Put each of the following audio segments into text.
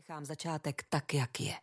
Nechám začátek tak, jak je.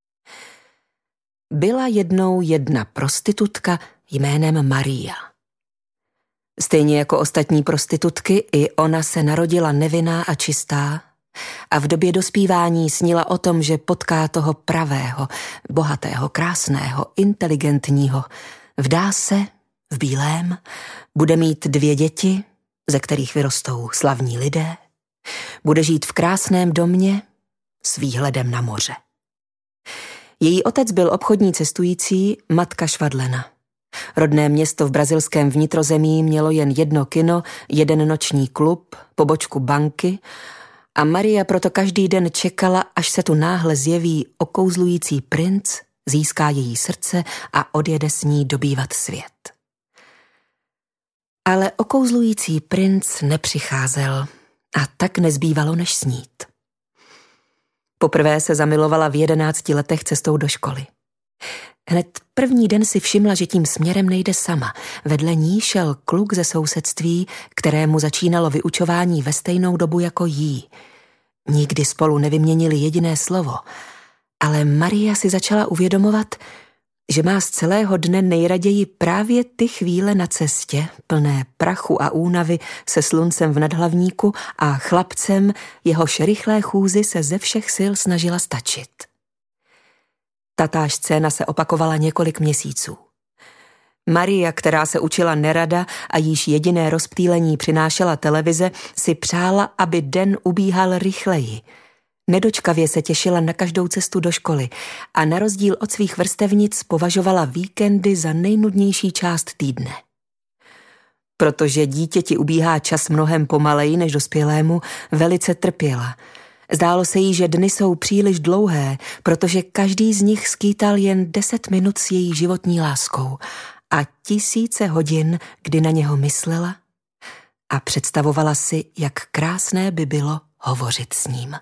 Byla jednou jedna prostitutka jménem Maria. Stejně jako ostatní prostitutky, i ona se narodila nevinná a čistá a v době dospívání snila o tom, že potká toho pravého, bohatého, krásného, inteligentního, vdá se v bílém, bude mít 2 děti, ze kterých vyrostou slavní lidé, bude žít v krásném domě s výhledem na moře. Její otec byl obchodní cestující, matka švadlena. Rodné město v brazilském vnitrozemí mělo jen 1 kino, 1 noční klub, pobočku banky a Maria proto každý den čekala, až se tu náhle zjeví okouzlující princ, získá její srdce a odjede s ní dobývat svět. Ale okouzlující princ nepřicházel a tak nezbývalo než snít. Poprvé se zamilovala v 11 letech cestou do školy. Hned první den si všimla, že tím směrem nejde sama. Vedle ní šel kluk ze sousedství, kterému začínalo vyučování ve stejnou dobu jako jí. Nikdy spolu nevyměnili jediné slovo, ale Maria si začala uvědomovat, že má z celého dne nejraději právě ty chvíle na cestě, plné prachu a únavy se sluncem v nadhlavníku a chlapcem, jehož rychlé chůzi se ze všech sil snažila stačit. Tatáž scéna se opakovala několik měsíců. Maria, která se učila nerada a jíž jediné rozptýlení přinášela televize, si přála, aby den ubíhal rychleji. Nedočkavě se těšila na každou cestu do školy a na rozdíl od svých vrstevnic považovala víkendy za nejnudnější část týdne. Protože dítěti ubíhá čas mnohem pomaleji než dospělému, velice trpěla. Zdálo se jí, že dny jsou příliš dlouhé, protože každý z nich skýtal jen 10 minut s její životní láskou a tisíce hodin, kdy na něho myslela a představovala si, jak krásné by bylo hovořit s ním.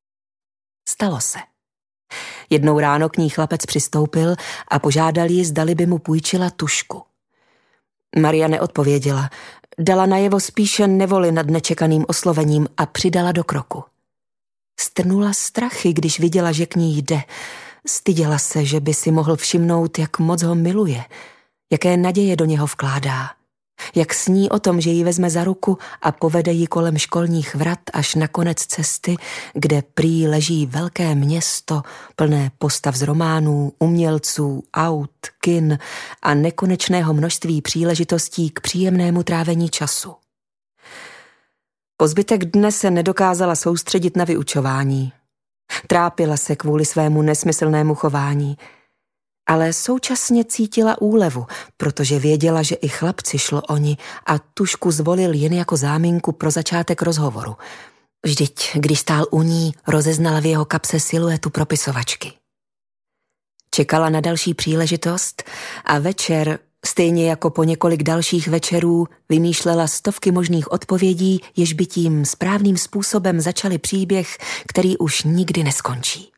Stalo se. Jednou ráno k ní chlapec přistoupil a požádal ji, zdali by mu půjčila tužku. Maria neodpověděla, dala najevo spíše nevoli nad nečekaným oslovením a přidala do kroku. Strnula strachy, když viděla, že k ní jde. Styděla se, že by si mohl všimnout, jak moc ho miluje, jaké naděje do něho vkládá, jak sní o tom, že ji vezme za ruku a povede ji kolem školních vrat až na konec cesty, kde prý leží velké město plné postav z románů, umělců, aut, kin a nekonečného množství příležitostí k příjemnému trávení času. Po zbytek dne se nedokázala soustředit na vyučování. Trápila se kvůli svému nesmyslnému chování, ale současně cítila úlevu, protože věděla, že i chlapci šlo o ni a tužku zvolil jen jako záminku pro začátek rozhovoru. Vždyť, když stál u ní, rozeznala v jeho kapse siluetu propisovačky. Čekala na další příležitost a večer, stejně jako po několik dalších večerů, vymýšlela stovky možných odpovědí, jež by tím správným způsobem začali příběh, který už nikdy neskončí.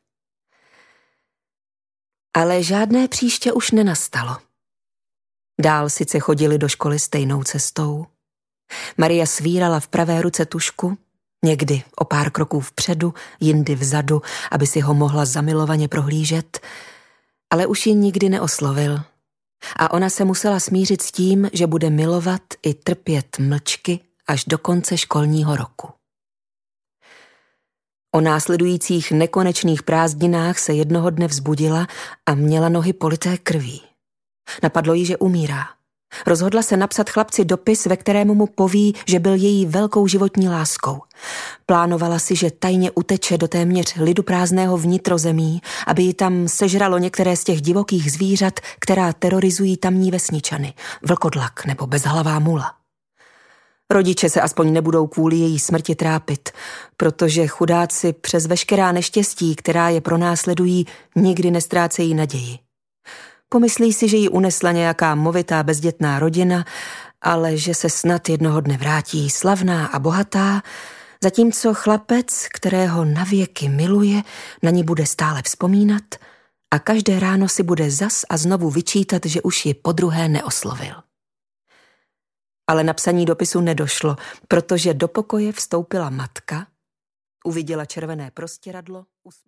Ale žádné příště už nenastalo. Dál sice chodili do školy stejnou cestou. Maria svírala v pravé ruce tužku, někdy o pár kroků vpředu, jindy vzadu, aby si ho mohla zamilovaně prohlížet, ale už ji nikdy neoslovil. A ona se musela smířit s tím, že bude milovat i trpět mlčky až do konce školního roku. O následujících nekonečných prázdninách se jednoho dne vzbudila a měla nohy polité krví. Napadlo jí, že umírá. Rozhodla se napsat chlapci dopis, ve kterému mu poví, že byl její velkou životní láskou. Plánovala si, že tajně uteče do téměř liduprázdného vnitrozemí, aby ji tam sežralo některé z těch divokých zvířat, která terorizují tamní vesničany, vlkodlak nebo bezhlavá mula. Rodiče se aspoň nebudou kvůli její smrti trápit, protože chudáci přes veškerá neštěstí, která je pronásledují, nikdy nestrácejí naději. Pomyslí si, že ji unesla nějaká movitá bezdětná rodina, ale že se snad jednoho dne vrátí slavná a bohatá, zatímco chlapec, kterého navěky miluje, na ní bude stále vzpomínat a každé ráno si bude zas a znovu vyčítat, že už ji podruhé neoslovil. Ale napsaní dopisu nedošlo, protože do pokoje vstoupila matka, uviděla červené prostěradlo,